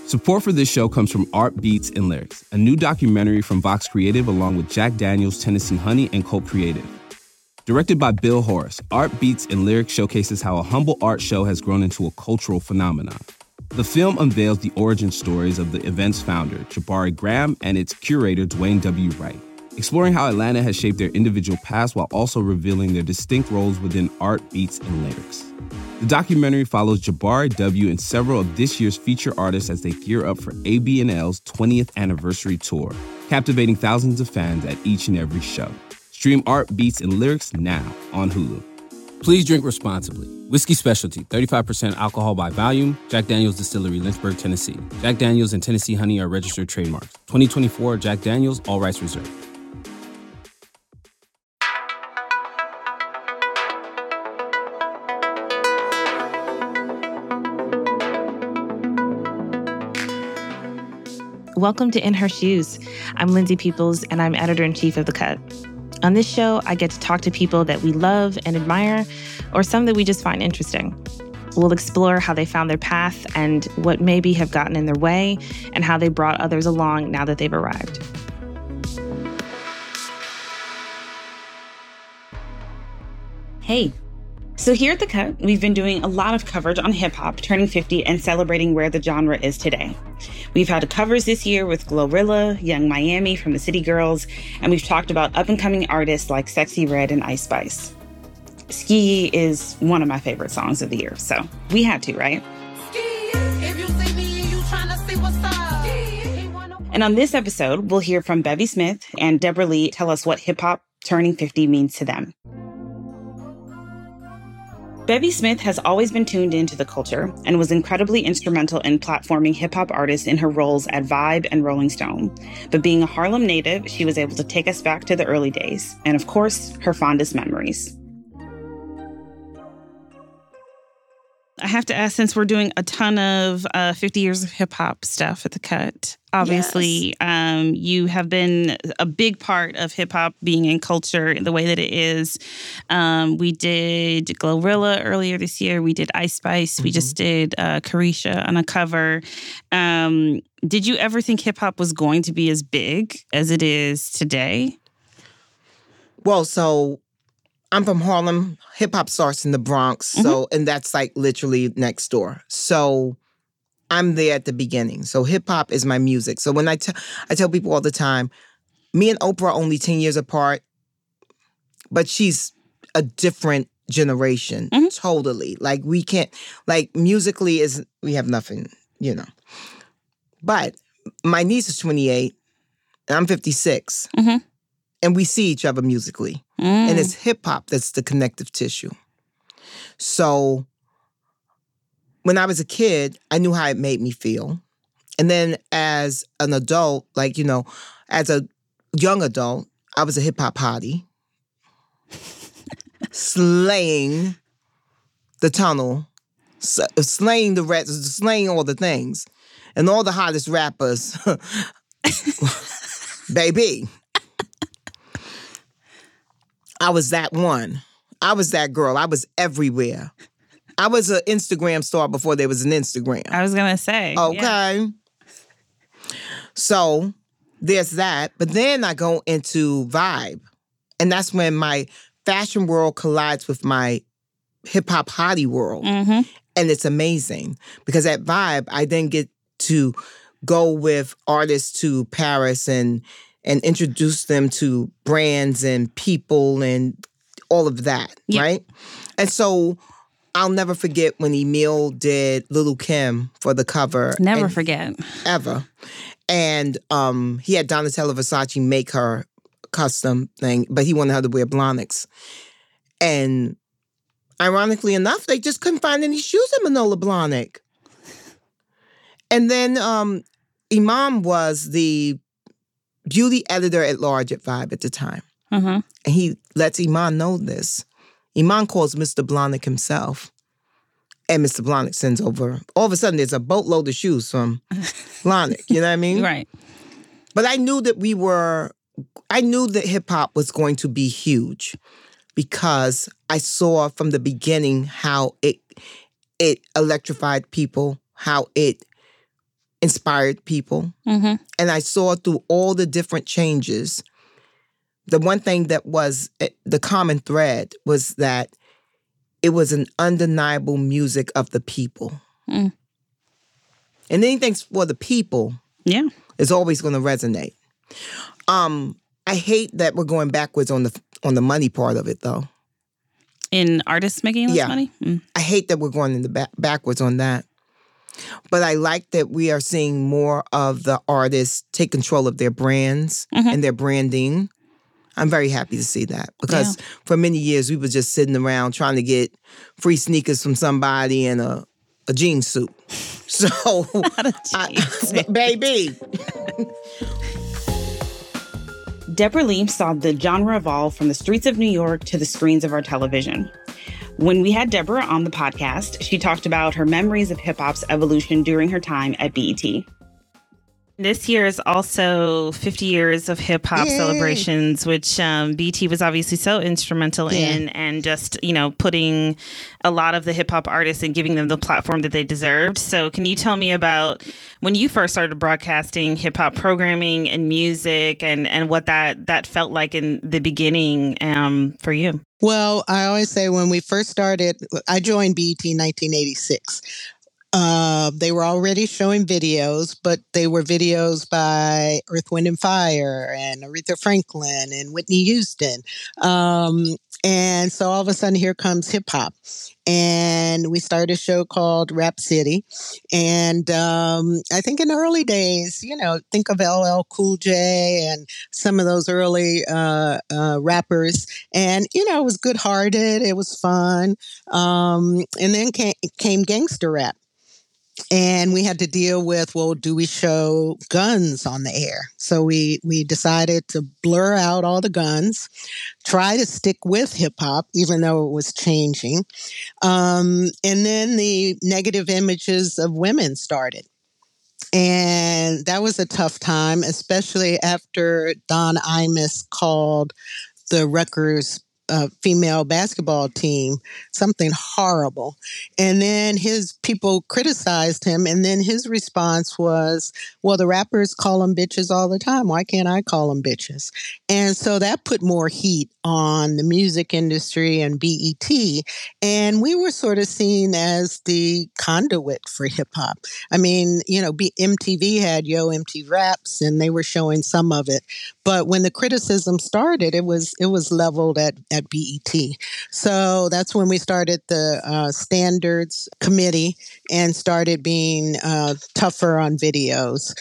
Support for this show comes from Art Beats and Lyrics, a new documentary from Vox Creative along with Jack Daniels, Tennessee Honey, and Colt Creative. Directed by Bill Horace, Art Beats and Lyrics showcases how a humble art show has grown into a cultural phenomenon. The film unveils the origin stories of the event's founder, Jabari Graham, and its curator, Dwayne W. Wright, exploring how Atlanta has shaped their individual paths while also revealing their distinct roles within Art Beats and Lyrics. The documentary follows Jabari W. and several of this year's feature artists as they gear up for AB&L's 20th anniversary tour, captivating thousands of fans at each and every show. Stream Art Beats and Lyrics now on Hulu. Please drink responsibly. Whiskey Specialty, 35% alcohol by volume. Jack Daniels Distillery, Lynchburg, Tennessee. Jack Daniels and Tennessee Honey are registered trademarks. 2024 Jack Daniels, all rights reserved. Welcome to In Her Shoes. I'm Lindsay Peoples, and I'm editor-in-chief of The Cut. On this show, I get to talk to people that we love and admire, or some that we just find interesting. We'll explore how they found their path and what maybe have gotten in their way, and how they brought others along now that they've arrived. Hey. So here at The Cut, we've been doing a lot of coverage on hip-hop turning 50 and celebrating where the genre is today. We've had covers this year with Glorilla, Young Miami from the City Girls, and we've talked about up-and-coming artists like Sexy Red and Ice Spice. Ski is one of my favorite songs of the year, so we had to, right? And on this episode, we'll hear from Bevy Smith and Deborah Lee tell us what hip-hop turning 50 means to them. Bevy Smith has always been tuned into the culture and was incredibly instrumental in platforming hip-hop artists in her roles at Vibe and Rolling Stone. But being a Harlem native, she was able to take us back to the early days and, of course, her fondest memories. I have to ask, since we're doing a ton of 50 years of hip-hop stuff at The Cut, obviously, yes. You have been a big part of hip-hop being in culture the way that it is. We did Glorilla earlier this year. We did Ice Spice. Mm-hmm. We just did Carisha on a cover. Did you ever think hip-hop was going to be as big as it is today? Well, so I'm from Harlem. Hip-hop starts in the Bronx, so and that's like literally next door. So I'm there at the beginning. So hip-hop is my music. So when I tell people all the time, me and Oprah are only 10 years apart, but she's a different generation, totally. Like we can't, like musically we have nothing, you know. But my niece is 28, and I'm 56. Mm-hmm. And we see each other musically. And it's hip-hop that's the connective tissue. So when I was a kid, I knew how it made me feel. And then as an adult, like, you know, as a young adult, I was a hip-hop hottie. Slaying the tunnel, slaying the rats, slaying all the things. And all the hottest rappers, baby. I was that one. I was that girl. I was everywhere. I was an Instagram star before there was an Instagram. I was going to say. Okay. Yeah. So there's that. But then I go into Vibe. And that's when my fashion world collides with my hip-hop hottie world. Mm-hmm. And it's amazing. Because at Vibe, I then get to go with artists to Paris and introduce them to brands and people and all of that, right? And so I'll never forget when Emil did Lil' Kim for the cover. Never forget. Ever. And he had Donatella Versace make her custom thing, but he wanted her to wear Blahniks. And ironically enough, they just couldn't find any shoes in Manola Blahnik. And then Imam was the beauty editor at large at Vibe at the time. Mm-hmm. And he lets Iman know this. Iman calls Mr. Blahnik himself. And Mr. Blahnik sends over. All of a sudden, there's a boatload of shoes from Blahnik. You know what I mean? Right. But I knew that hip-hop was going to be huge because I saw from the beginning how it electrified people, how it inspired people. Mm-hmm. And I saw through all the different changes, the one thing that was the common thread was that it was an undeniable music of the people. Mm. And anything for the people is always going to resonate. I hate that we're going backwards on the money part of it, though. In artists making less money? Mm. I hate that we're going in the backwards on that. But I like that we are seeing more of the artists take control of their brands and their branding. I'm very happy to see that because for many years we were just sitting around trying to get free sneakers from somebody and a jean suit. So, baby. Deborah Lee saw the genre evolve from the streets of New York to the screens of our television. When we had Deborah on the podcast, she talked about her memories of hip-hop's evolution during her time at BET. This year is also 50 years of hip-hop celebrations, which BET was obviously so instrumental in, and just, putting a lot of the hip-hop artists and giving them the platform that they deserved. So can you tell me about when you first started broadcasting hip-hop programming and music and what that felt like in the beginning for you? Well, I always say when we first started, I joined BET in 1986. They were already showing videos, but they were videos by Earth, Wind & Fire and Aretha Franklin and Whitney Houston. And so all of a sudden, here comes hip hop. And we started a show called Rap City. And I think in the early days, think of LL Cool J and some of those early rappers. And, it was good-hearted. It was fun. And then came gangster rap. And we had to deal with, do we show guns on the air? So we decided to blur out all the guns, try to stick with hip hop, even though it was changing. And then the negative images of women started. And that was a tough time, especially after Don Imus called the Rutgers female basketball team something horrible. And then his people criticized him. And then his response was, the rappers call them bitches all the time. Why can't I call them bitches? And so that put more heat on the music industry and BET. And we were sort of seen as the conduit for hip hop. I mean, MTV had Yo MTV Raps and they were showing some of it. But when the criticism started, it was leveled at BET. So that's when we started the standards committee and started being tougher on videos.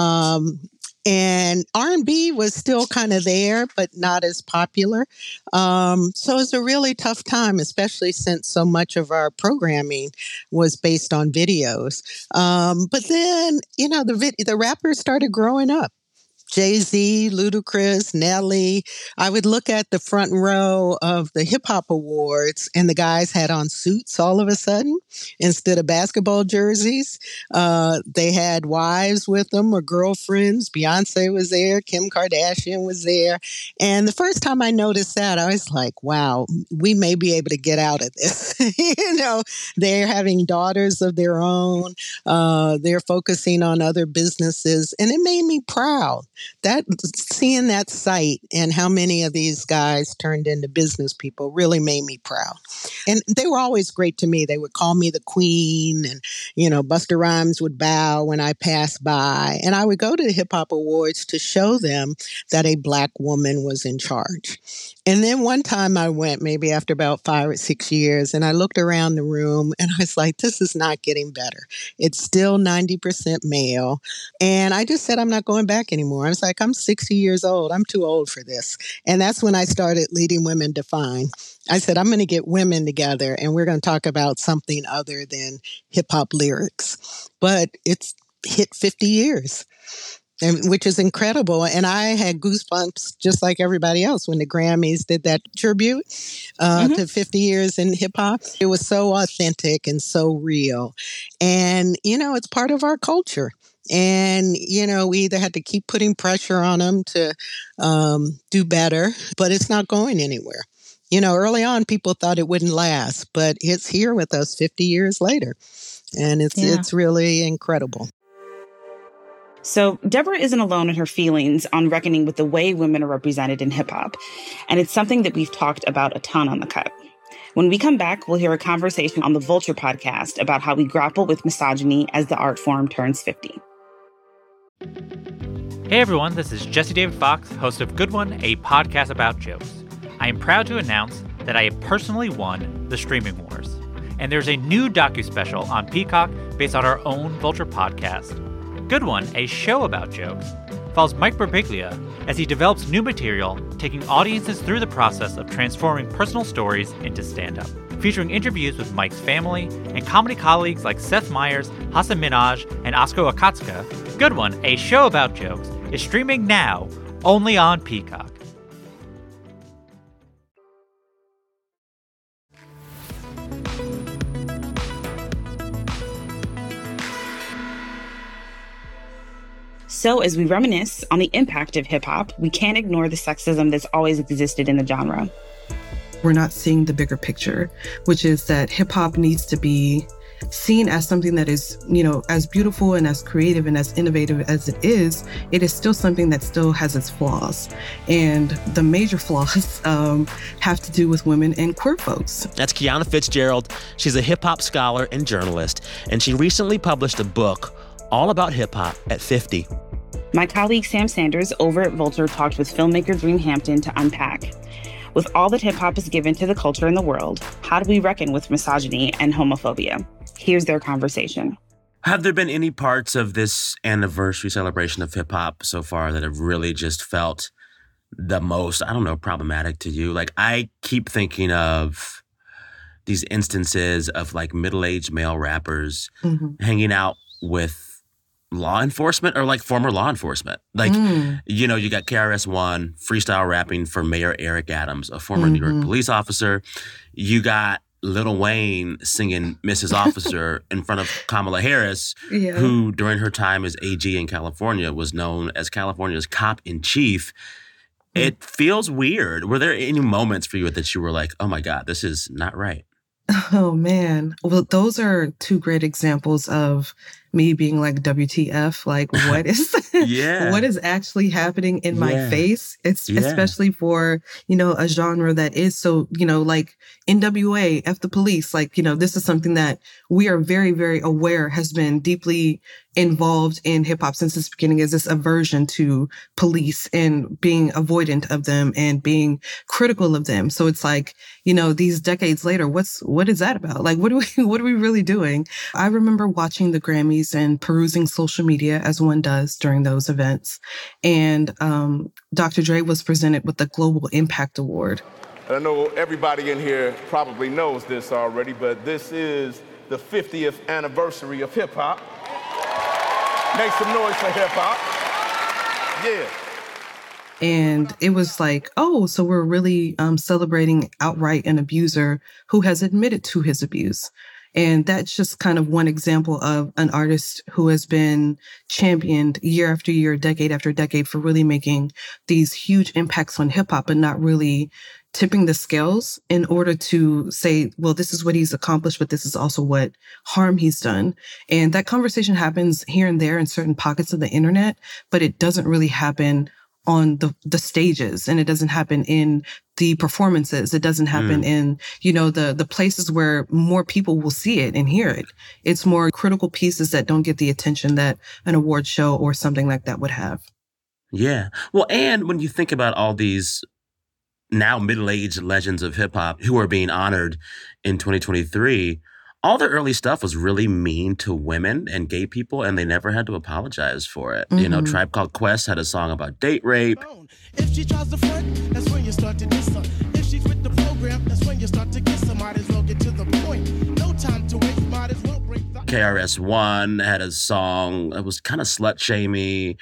And R&B was still kind of there, but not as popular. So it was a really tough time, especially since so much of our programming was based on videos. But then, the rappers started growing up. Jay-Z, Ludacris, Nelly. I would look at the front row of the hip hop awards and the guys had on suits all of a sudden instead of basketball jerseys. They had wives with them or girlfriends. Beyonce was there. Kim Kardashian was there. And the first time I noticed that, I was like, wow, we may be able to get out of this. They're having daughters of their own. They're focusing on other businesses. And it made me proud. That seeing that site and how many of these guys turned into business people really made me proud. And they were always great to me. They would call me the queen and, Busta Rhymes would bow when I passed by. And I would go to the Hip Hop Awards to show them that a Black woman was in charge. And then one time I went, maybe after about 5 or 6 years, and I looked around the room and I was like, this is not getting better. It's still 90% male. And I just said, I'm not going back anymore. I was like, I'm 60 years old. I'm too old for this. And that's when I started Leading Women Define. I said, I'm going to get women together and we're going to talk about something other than hip hop lyrics. But it's hit 50 years. Which is incredible. And I had goosebumps just like everybody else when the Grammys did that tribute to 50 years in hip hop. It was so authentic and so real. And, it's part of our culture. And, we either had to keep putting pressure on them to do better, but it's not going anywhere. Early on, people thought it wouldn't last, but it's here with us 50 years later. And it's really incredible. So Deborah isn't alone in her feelings on reckoning with the way women are represented in hip hop. And it's something that we've talked about a ton on The Cut. When we come back, we'll hear a conversation on the Vulture podcast about how we grapple with misogyny as the art form turns 50. Hey everyone, this is Jesse David Fox, host of Good One, a podcast about jokes. I am proud to announce that I have personally won the Streaming Wars. And there's a new docu-special on Peacock based on our own Vulture podcast. Good One, a show about jokes, follows Mike Birbiglia as he develops new material, taking audiences through the process of transforming personal stories into stand-up. Featuring interviews with Mike's family and comedy colleagues like Seth Meyers, Hasan Minhaj, and Oskar Akatsuka, Good One, a show about jokes, is streaming now only on Peacock. So as we reminisce on the impact of hip-hop, we can't ignore the sexism that's always existed in the genre. We're not seeing the bigger picture, which is that hip-hop needs to be seen as something that is, as beautiful and as creative and as innovative as it is still something that still has its flaws. And the major flaws have to do with women and queer folks. That's Kiana Fitzgerald. She's a hip-hop scholar and journalist, and she recently published a book all about hip-hop at 50. My colleague Sam Sanders over at Vulture talked with filmmaker Dream Hampton to unpack. With all that hip-hop has given to the culture and the world, how do we reckon with misogyny and homophobia? Here's their conversation. Have there been any parts of this anniversary celebration of hip-hop so far that have really just felt the most, problematic to you? Like, I keep thinking of these instances of, like, middle-aged male rappers hanging out with law enforcement or like former law enforcement. Like, you got KRS-One freestyle rapping for Mayor Eric Adams, a former New York police officer. You got Lil Wayne singing Mrs. Officer in front of Kamala Harris, who during her time as AG in California was known as California's cop-in-chief. It feels weird. Were there any moments for you that you were like, oh my God, this is not right? Oh, man. Well, those are two great examples of me being like, WTF, like what is what is actually happening in my face? It's especially for, a genre that is so, like NWA, F the police, like, this is something that we are very, very aware has been deeply involved in hip hop since its beginning, is this aversion to police and being avoidant of them and being critical of them. So it's like, these decades later, what is that about? Like, what are we really doing? I remember watching the Grammys and perusing social media as one does during those events. And Dr. Dre was presented with the Global Impact Award. I know everybody in here probably knows this already, but this is the 50th anniversary of hip hop. Make some noise for hip hop. Yeah. And it was like, oh, so we're really celebrating outright an abuser who has admitted to his abuse. And that's just kind of one example of an artist who has been championed year after year, decade after decade for really making these huge impacts on hip hop, but not really tipping the scales in order to say, well, this is what he's accomplished, but this is also what harm he's done. And that conversation happens here and there in certain pockets of the internet, but it doesn't really happen on the stages, and it doesn't happen in the performances. It doesn't happen in, the places where more people will see it and hear it. It's more critical pieces that don't get the attention that an award show or something like that would have. Yeah. Well, and when you think about all these now middle-aged legends of hip hop who are being honored in 2023, all the early stuff was really mean to women and gay people, and they never had to apologize for it. Tribe Called Quest had a song about date rape. If she tries to front, that's when you start to diss her. If she quit the program, that's when you start to kiss her. Might as well get to the point. No time to waste, might as well break the... KRS-One had a song that was kind of slut-shamey.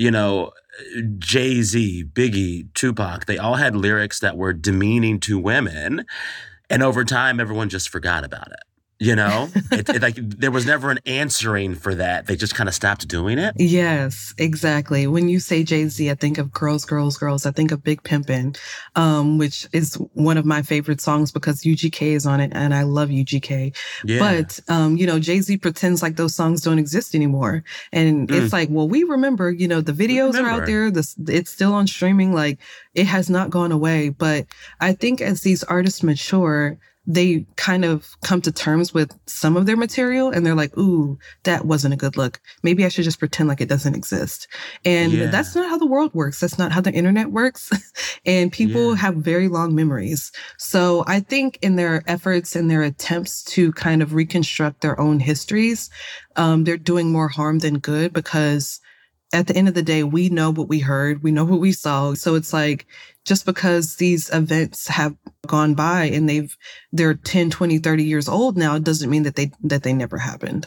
Jay-Z, Biggie, Tupac, they all had lyrics that were demeaning to women. And over time, everyone just forgot about it. You know, like there was never an answering for that. They just kind of stopped doing it. Yes, exactly. When you say Jay-Z, I think of Girls, Girls, Girls. I think of Big Pimpin', which is one of my favorite songs because UGK is on it, and I love UGK. Yeah. But, Jay-Z pretends like those songs don't exist anymore. And it's like, well, we remember, the videos are out there. It's still on streaming. Like, it has not gone away. But I think as these artists mature, they kind of come to terms with some of their material and they're like, ooh, that wasn't a good look. Maybe I should just pretend like it doesn't exist. And that's not how the world works. That's not how the internet works. And people have very long memories. So I think in their efforts and their attempts to kind of reconstruct their own histories, they're doing more harm than good because at the end of the day, we know what we heard. We know what we saw. So it's like, just because these events have gone by and they're 10, 20, 30 years old now, it doesn't mean that they never happened.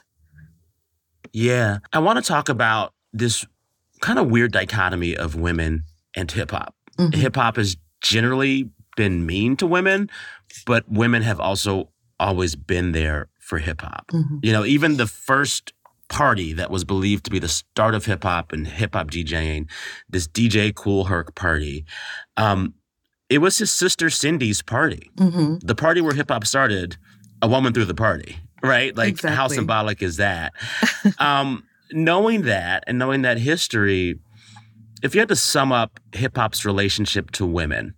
Yeah. I want to talk about this kind of weird dichotomy of women and hip hop. Mm-hmm. Hip hop has generally been mean to women, but women have also always been there for hip hop. Mm-hmm. Even the first party that was believed to be the start of hip hop and hip hop DJing, this DJ Kool Herc party, it was his sister Cindy's party. Mm-hmm. The party where hip hop started, a woman threw the party, right? Like, exactly. How symbolic is that? Knowing that and knowing that history, if you had to sum up hip hop's relationship to women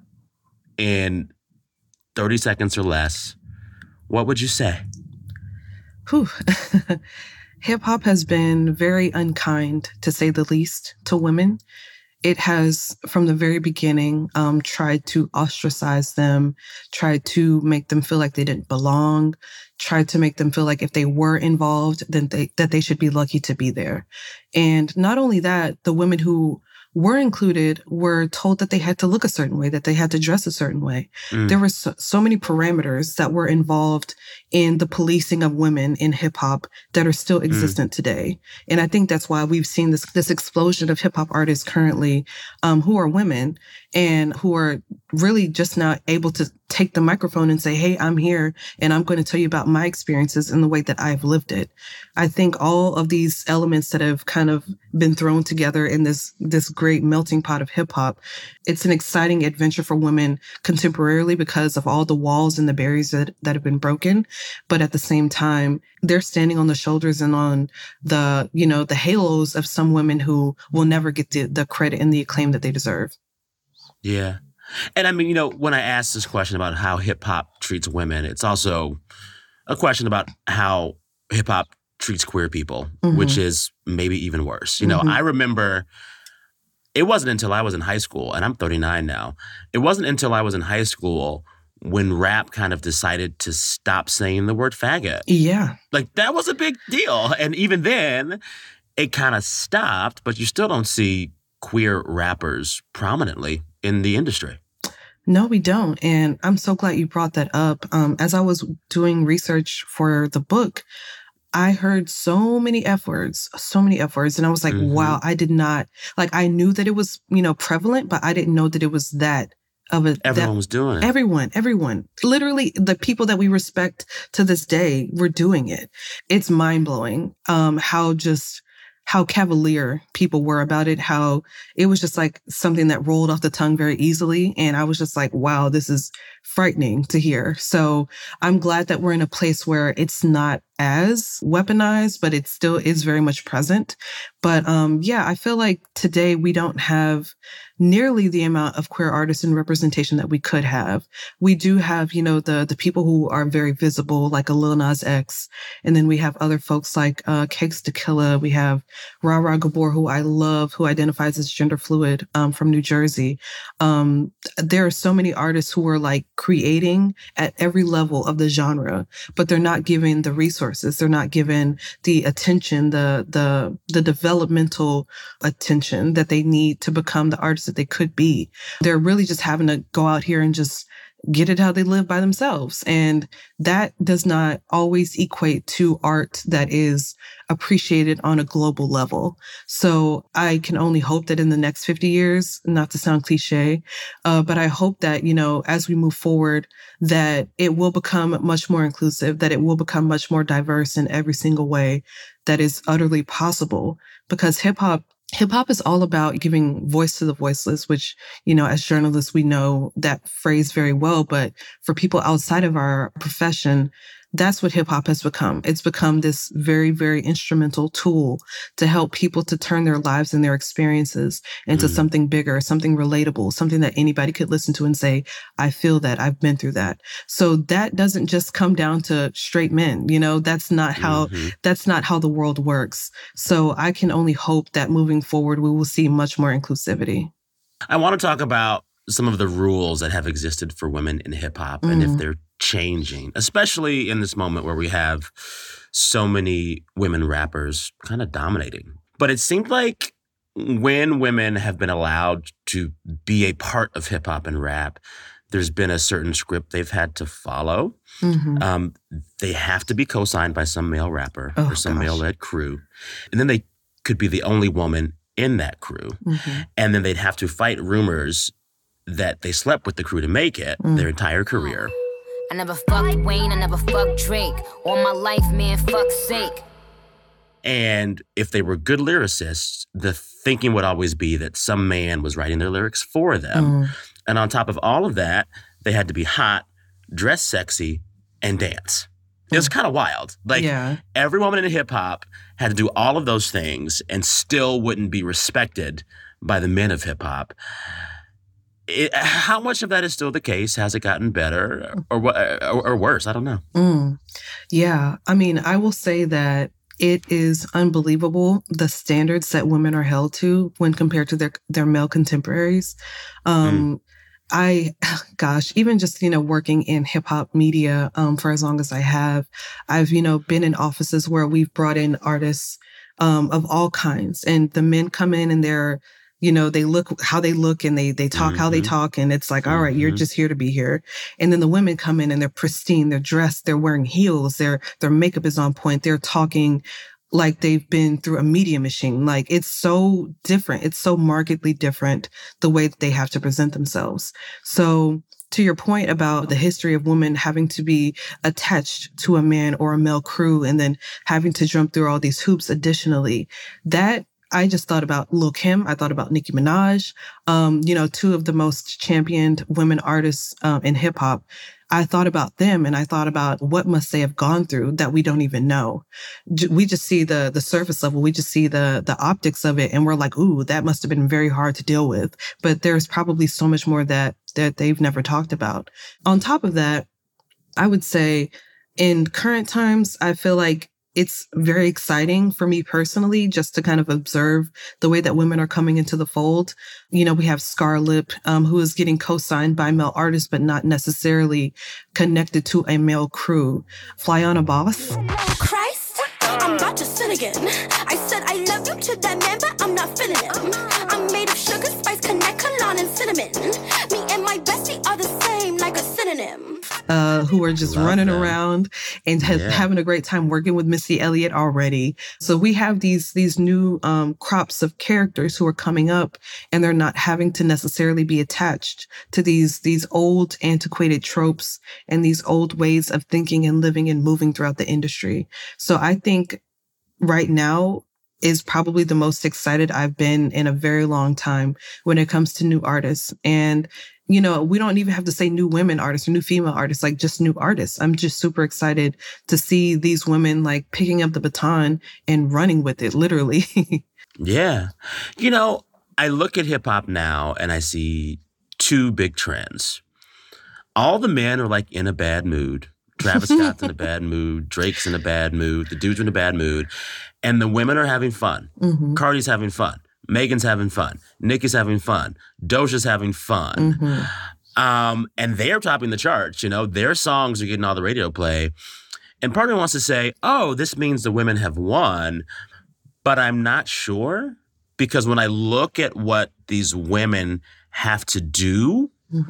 in 30 seconds or less, what would you say? Whew. Hip hop has been very unkind, to say the least, to women. It has, from the very beginning, tried to ostracize them, tried to make them feel like they didn't belong, tried to make them feel like if they were involved, then that they should be lucky to be there. And not only that, the women who were included were told that they had to look a certain way, that they had to dress a certain way. There were so many parameters that were involved in the policing of women in hip hop that are still existent today. And I think that's why we've seen this explosion of hip hop artists currently, who are women and who are really just not able to take the microphone and say, hey, I'm here and I'm going to tell you about my experiences in the way that I've lived it. I think all of these elements that have kind of been thrown together in this great melting pot of hip hop, it's an exciting adventure for women contemporarily because of all the walls and the barriers that have been broken. But at the same time, they're standing on the shoulders and on the halos of some women who will never get the credit and the acclaim that they deserve. Yeah. And I mean, when I ask this question about how hip hop treats women, it's also a question about how hip hop treats queer people, which is maybe even worse. I remember it wasn't until I was in high school, and I'm 39 now. It wasn't until I was in high school when rap kind of decided to stop saying the word faggot. Yeah. Like, that was a big deal. And even then, it kind of stopped, but you still don't see queer rappers prominently in the industry. No, we don't. And I'm so glad you brought that up. As I was doing research for the book, I heard so many F words. And I was like, wow, I did not, I knew that it was, prevalent, but I didn't know that it was that of a... Everyone was doing it. Everyone. Literally, the people that we respect to this day were doing it. It's mind-blowing how cavalier people were about it, how it was just like something that rolled off the tongue very easily. And I was just like, wow, this is frightening to hear. So I'm glad that we're in a place where it's not as weaponized, but it still is very much present. But I feel like today we don't have nearly the amount of queer artists and representation that we could have. We do have, the people who are very visible, like a Lil Nas X. And then we have other folks like Cakes Da Killa. We have Ra Ra Gabor, who I love, who identifies as gender fluid from New Jersey. There are so many artists who are creating at every level of the genre, but they're not given the resources. They're not given the attention, the developmental attention that they need to become the artists that they could be. They're really just having to go out here and just get it how they live by themselves. And that does not always equate to art that is appreciated on a global level. So I can only hope that in the next 50 years, not to sound cliche, but I hope that, as we move forward, that it will become much more inclusive, that it will become much more diverse in every single way that is utterly possible. Because hip hop is all about giving voice to the voiceless, which, as journalists, we know that phrase very well. But for people outside of our profession, that's what hip hop has become. It's become this very, very instrumental tool to help people to turn their lives and their experiences into something bigger, something relatable, something that anybody could listen to and say, I feel that, I've been through that. So that doesn't just come down to straight men. That's not how the world works. So I can only hope that moving forward, we will see much more inclusivity. I want to talk about some of the rules that have existed for women in hip hop and if they're changing, especially in this moment where we have so many women rappers kind of dominating. But it seemed like when women have been allowed to be a part of hip hop and rap, there's been a certain script they've had to follow. They have to be co-signed by some male rapper or some male-led crew. And then they could be the only woman in that crew. And then they'd have to fight rumors that they slept with the crew to make it their entire career. I never fucked Wayne, I never fucked Drake. All my life, man, fuck's sake. And if they were good lyricists, the thinking would always be that some man was writing their lyrics for them. And on top of all of that, they had to be hot, dress sexy, and dance. It was kind of wild. Every woman in hip-hop had to do all of those things and still wouldn't be respected by the men of hip-hop. How much of that is still the case? Has it gotten better or worse? I don't know. Yeah. I mean, I will say that it is unbelievable the standards that women are held to when compared to their male contemporaries. Even just, working in hip hop media for as long as I have, I've, been in offices where we've brought in artists of all kinds, and the men come in and they're, they look how they look and they talk how they talk. And it's like, all right, you're just here to be here. And then the women come in and they're pristine, they're dressed, they're wearing heels, their makeup is on point. They're talking like they've been through a media machine. Like, it's so different. It's so markedly different the way that they have to present themselves. So to your point about the history of women having to be attached to a man or a male crew and then having to jump through all these hoops additionally, that I just thought about Lil' Kim. I thought about Nicki Minaj, two of the most championed women artists in hip hop. I thought about them and I thought about what must they have gone through that we don't even know. We just see the surface level. We just see the optics of it. And we're like, ooh, that must have been very hard to deal with. But there's probably so much more that they've never talked about. On top of that, I would say in current times, I feel like it's very exciting for me personally just to kind of observe the way that women are coming into the fold. We have Scarlett, who is getting co-signed by male artists, but not necessarily connected to a male crew. Flyana Boss. Christ, I'm about to sin again. I said I love you to that man, but I'm not feeling it. I'm made of sugar, spice, connect, cologne, and cinnamon. Me and my bestie are the same, like a synonym. Who are just running around and having a great time working with Missy Elliott already. So we have these new crops of characters who are coming up, and they're not having to necessarily be attached to these old antiquated tropes and these old ways of thinking and living and moving throughout the industry. So I think right now is probably the most excited I've been in a very long time when it comes to new artists. And we don't even have to say new women artists or new female artists, like just new artists. I'm just super excited to see these women like picking up the baton and running with it, literally. Yeah. I look at hip hop now and I see two big trends. All the men are like in a bad mood. Travis Scott's in a bad mood. Drake's in a bad mood. The dudes are in a bad mood. And the women are having fun. Cardi's having fun. Megan's having fun. Nicki's having fun. Doja's having fun. And they're topping the charts. Their songs are getting all the radio play. And part of me wants to say, oh, this means the women have won. But I'm not sure. Because when I look at what these women have to do,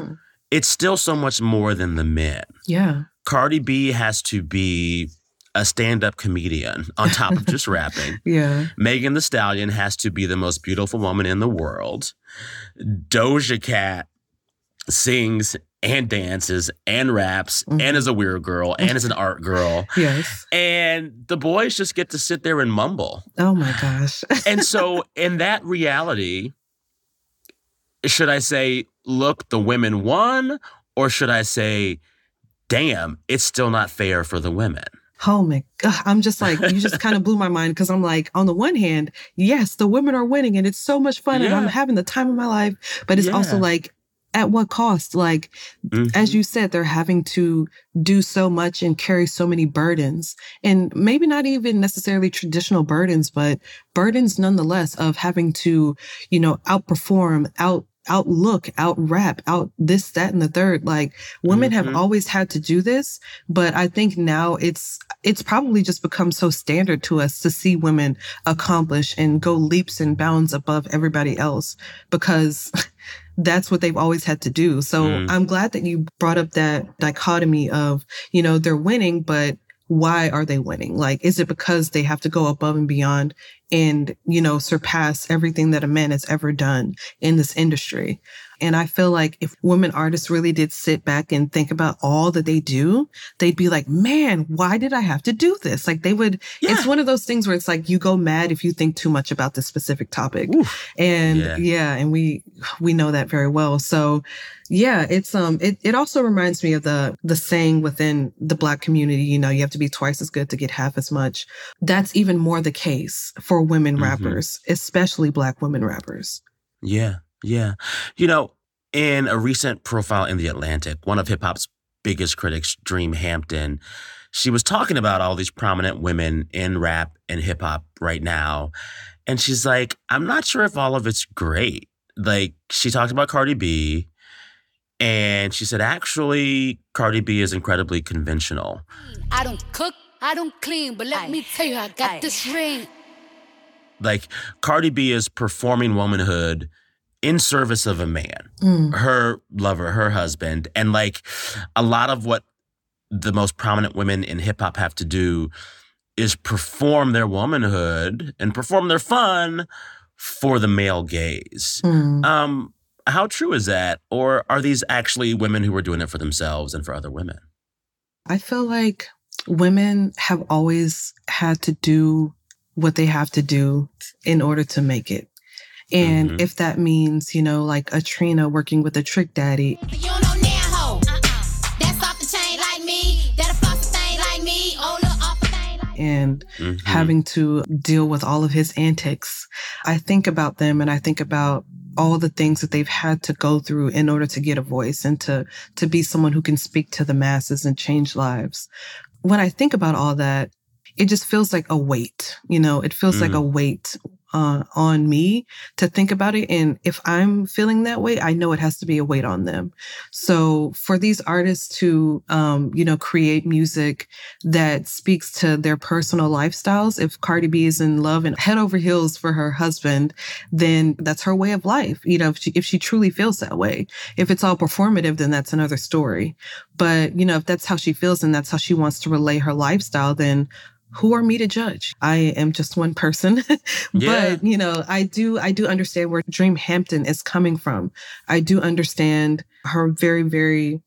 it's still so much more than the men. Yeah. Cardi B has to be a stand-up comedian on top of just rapping. Yeah. Megan Thee Stallion has to be the most beautiful woman in the world. Doja Cat sings and dances and raps and is a weird girl and is an art girl. Yes. And the boys just get to sit there and mumble. Oh my gosh. And so in that reality, should I say, look, the women won? Or should I say, damn, it's still not fair for the women? Oh my God. I'm just like, you just kind of blew my mind because I'm like, on the one hand, yes, the women are winning and it's so much fun and I'm having the time of my life. But it's also like, at what cost? Like, as you said, they're having to do so much and carry so many burdens. And maybe not even necessarily traditional burdens, but burdens nonetheless of having to, outperform, outlook, out rap, out this, that, and the third. Like, women have always had to do this, but I think now it's probably just become so standard to us to see women accomplish and go leaps and bounds above everybody else because that's what they've always had to do. So I'm glad that you brought up that dichotomy of, they're winning, but why are they winning? Like, is it because they have to go above and beyond and, surpass everything that a man has ever done in this industry? And I feel like if women artists really did sit back and think about all that they do, they'd be like, man, why did I have to do this? Like they would, it's one of those things where it's like, you go mad if you think too much about this specific topic. Oof. And and we know that very well. So yeah, it's, it also reminds me of the saying within the Black community, you have to be twice as good to get half as much. That's even more the case for women rappers, especially Black women rappers. Yeah. Yeah. In a recent profile in The Atlantic, one of hip hop's biggest critics, Dream Hampton, she was talking about all these prominent women in rap and hip hop right now. And she's like, I'm not sure if all of it's great. Like, she talked about Cardi B, and she said, actually, Cardi B is incredibly conventional. I don't cook, I don't clean, but let me tell you, I got this ring. Like, Cardi B is performing womanhood in service of a man, her lover, her husband. And like a lot of what the most prominent women in hip hop have to do is perform their womanhood and perform their fun for the male gaze. How true is that? Or are these actually women who are doing it for themselves and for other women? I feel like women have always had to do what they have to do in order to make it. And if that means, like a Trina working with a Trick Daddy. You don't know now, ho. That's off the chain like me. That'll floss the thing like me. Oh, look, off the thing like me. And having to deal with all of his antics. I think about them and I think about all the things that they've had to go through in order to get a voice and to be someone who can speak to the masses and change lives. When I think about all that, it just feels like a weight, it feels like a weight on me to think about it. And if I'm feeling that way, I know it has to be a weight on them. So for these artists to, create music that speaks to their personal lifestyles, if Cardi B is in love and head over heels for her husband, then that's her way of life. If she truly feels that way. If it's all performative, then that's another story. But, if that's how she feels and that's how she wants to relay her lifestyle, then who are me to judge? I am just one person. But, I do understand where Dream Hampton is coming from. I do understand her very, very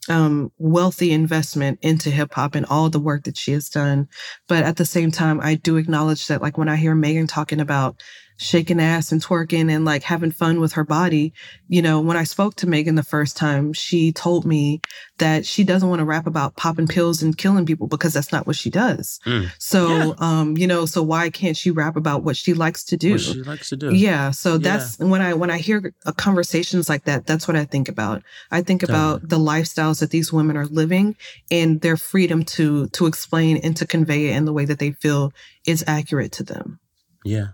wealthy investment into hip hop and all the work that she has done. But at the same time, I do acknowledge that, like, when I hear Megan talking about shaking ass and twerking and like having fun with her body, when I spoke to Megan the first time, she told me that she doesn't want to rap about popping pills and killing people because that's not what she does. So, so why can't she rap about what she likes to do? What she likes to do. Yeah. So that's when I hear conversations like that, that's what I think about. I think about the lifestyles that these women are living and their freedom to explain and to convey it in the way that they feel is accurate to them. Yeah.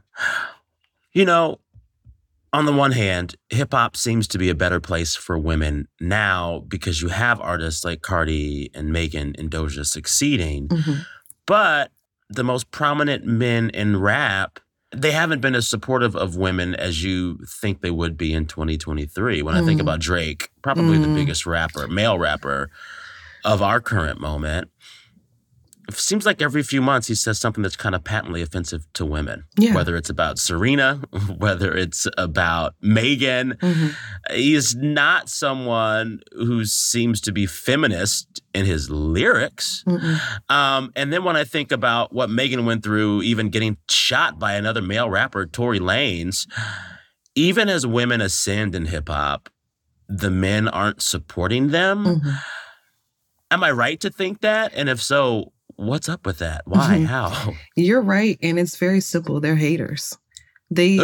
On the one hand, hip hop seems to be a better place for women now because you have artists like Cardi and Megan and Doja succeeding. But the most prominent men in rap they haven't been as supportive of women as you think they would be in 2023. When I think about Drake, probably the biggest rapper, male rapper of our current moment, it seems like every few months he says something that's kind of patently offensive to women. Yeah. Whether it's about Serena, whether it's about Megan. He is not someone who seems to be feminist in his lyrics. And then when I think about what Megan went through, even getting shot by another male rapper, Tory Lanez, even as women ascend in hip hop, the men aren't supporting them. Am I right to think that? And if so, what's up with that? Why? How? You're right, and it's very simple. They're haters. They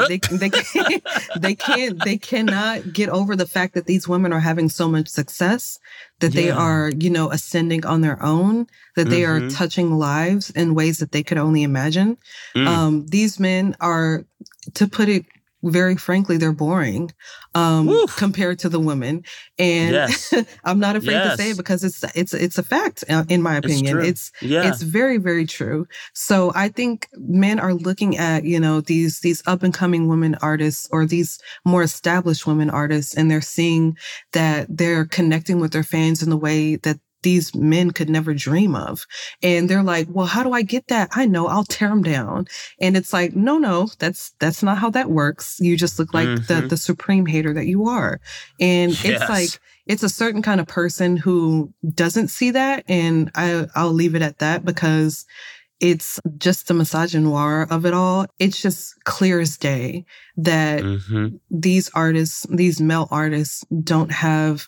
cannot get over the fact that these women are having so much success, that they are, ascending on their own, that they are touching lives in ways that they could only imagine. These men are, to put it very frankly, they're boring compared to the women. And I'm not afraid to say it because it's a fact, in my opinion. It's very, very true. So I think men are looking at, these up and coming women artists or these more established women artists, and they're seeing that they're connecting with their fans in the way that these men could never dream of. And they're like, well, how do I get that? I know, I'll tear them down. And it's like, no, that's not how that works. You just look like the supreme hater that you are. And it's like, it's a certain kind of person who doesn't see that. And I'll leave it at that, because it's just the misogynoir of it all. It's just clear as day that these artists, these male artists, don't have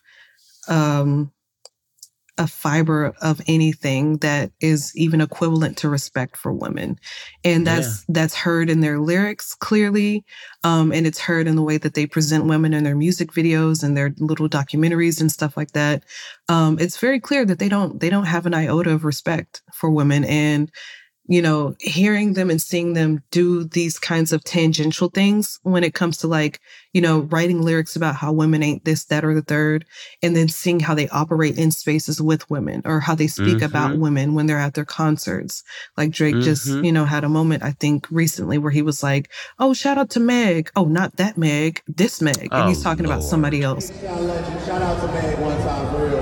a fiber of anything that is even equivalent to respect for women. And that's heard in their lyrics clearly. And it's heard in the way that they present women in their music videos and their little documentaries and stuff like that. It's very clear that they don't have an iota of respect for women. And hearing them and seeing them do these kinds of tangential things when it comes to writing lyrics about how women ain't this, that, or the third, and then seeing how they operate in spaces with women or how they speak about women when they're at their concerts. Like Drake just, had a moment, I think, recently where he was like, oh, shout out to Meg. Oh, not that Meg, this Meg. And he's talking about somebody else. Shout out to Meg one time, for real.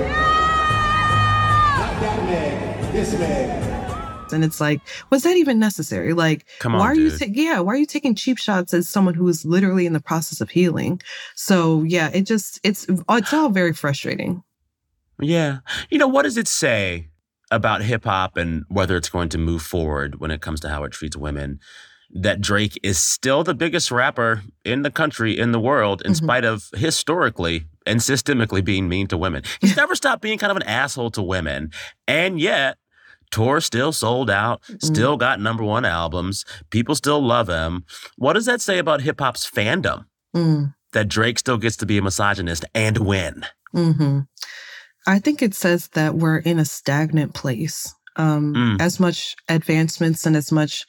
Not that Meg, this Meg. And it's like, was that even necessary? Like, come on, why are dude. why are you taking cheap shots as someone who is literally in the process of healing? So yeah, it's all very frustrating. Yeah. What does it say about hip hop and whether it's going to move forward when it comes to how it treats women, that Drake is still the biggest rapper in the country, in the world, in spite of historically and systemically being mean to women? He's never stopped being kind of an asshole to women. And yet, tour still sold out, still got #1 albums. People still love him. What does that say about hip hop's fandom? That Drake still gets to be a misogynist and win? I think it says that we're in a stagnant place. As much advancements and as much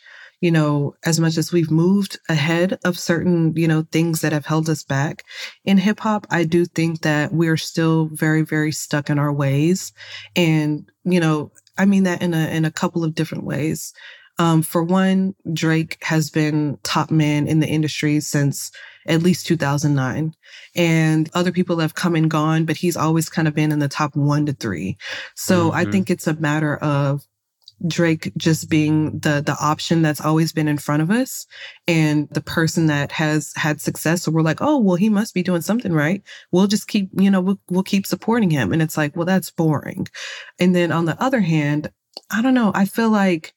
as we've moved ahead of certain, things that have held us back in hip hop, I do think that we're still very, very stuck in our ways. And, I mean that in a couple of different ways. For one, Drake has been top man in the industry since at least 2009. And other people have come and gone, but he's always kind of been in the top 1 to 3. So I think it's a matter of Drake just being the option that's always been in front of us and the person that has had success. So we're like, oh, well, he must be doing something right. We'll just keep, we'll keep supporting him. And it's like, well, that's boring. And then on the other hand, I don't know. I feel like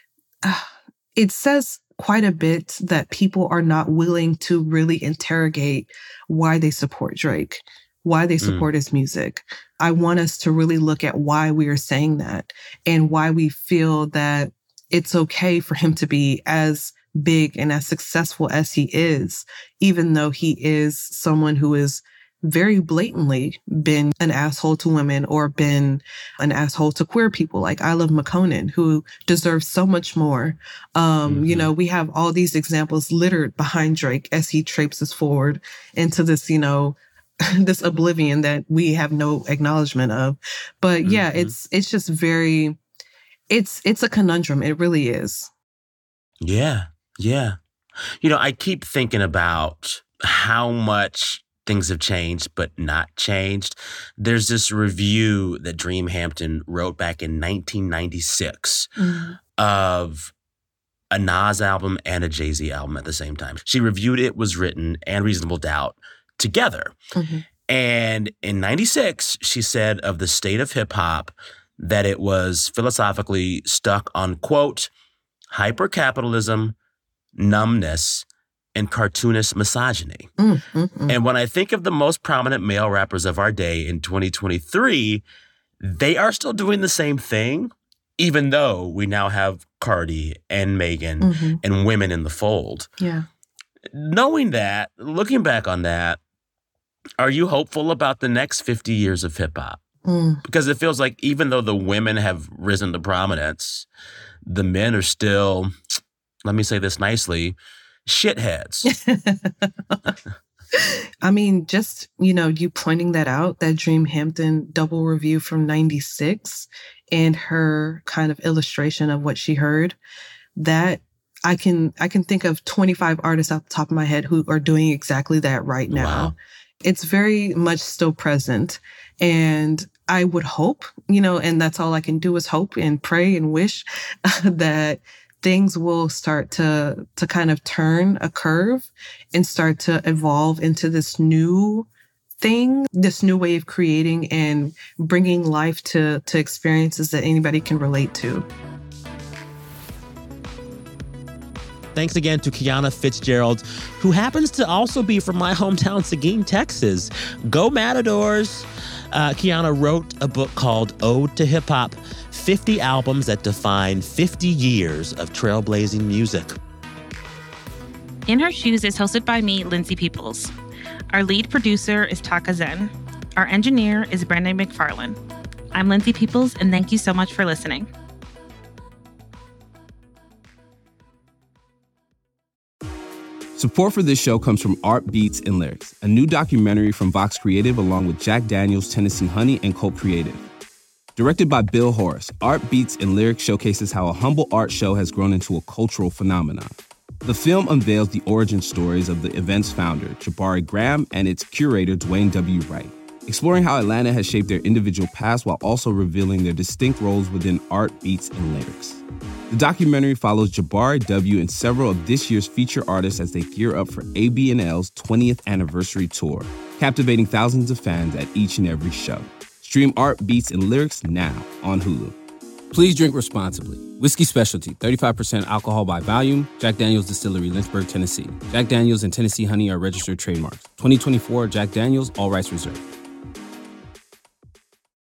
it says quite a bit that people are not willing to really interrogate why they support Drake, why they support his music. I want us to really look at why we are saying that and why we feel that it's okay for him to be as big and as successful as he is, even though he is someone who has very blatantly been an asshole to women or been an asshole to queer people like I Love McConan, who deserves so much more. We have all these examples littered behind Drake as he traipses forward into this, this oblivion that we have no acknowledgement of. But yeah, it's just it's a conundrum. It really is. Yeah. I keep thinking about how much things have changed but not changed. There's this review that Dream Hampton wrote back in 1996 of a Nas album and a Jay-Z album at the same time. She reviewed It Was Written and Reasonable Doubt together. And in 96, she said of the state of hip-hop that it was philosophically stuck on, quote, hyper-capitalism, numbness, and cartoonist misogyny. And when I think of the most prominent male rappers of our day in 2023, they are still doing the same thing, even though we now have Cardi and Megan and women in the fold. Yeah. Knowing that, looking back on that, are you hopeful about the next 50 years of hip-hop? Because it feels like even though the women have risen to prominence, the men are still, let me say this nicely, shitheads. I mean, just, you pointing that out, that Dream Hampton double review from 96 and her kind of illustration of what she heard, that I can think of 25 artists off the top of my head who are doing exactly that right now. Wow. It's very much still present. And I would hope, and that's all I can do is hope and pray and wish that things will start to kind of turn a curve and start to evolve into this new thing, this new way of creating and bringing life to experiences that anybody can relate to. Thanks again to Kiana Fitzgerald, who happens to also be from my hometown, Seguin, Texas. Go Matadors! Kiana wrote a book called Ode to Hip Hop, 50 albums that define 50 years of trailblazing music. In Her Shoes is hosted by me, Lindsay Peoples. Our lead producer is Taka Zen. Our engineer is Brandon McFarlane. I'm Lindsay Peoples, and thank you so much for listening. Support for this show comes from Art Beats and Lyrics, a new documentary from Vox Creative along with Jack Daniels, Tennessee Honey, and Colt Creative. Directed by Bill Horace, Art Beats and Lyrics showcases how a humble art show has grown into a cultural phenomenon. The film unveils the origin stories of the event's founder, Jabari Graham, and its curator, Dwayne W. Wright, exploring how Atlanta has shaped their individual paths while also revealing their distinct roles within Art Beats and Lyrics. The documentary follows Jabari W. and several of this year's feature artists as they gear up for AB&L's 20th anniversary tour, captivating thousands of fans at each and every show. Stream Art Beats and Lyrics now on Hulu. Please drink responsibly. Whiskey Specialty, 35% alcohol by volume. Jack Daniel's Distillery, Lynchburg, Tennessee. Jack Daniel's and Tennessee Honey are registered trademarks. 2024 Jack Daniel's, all rights reserved.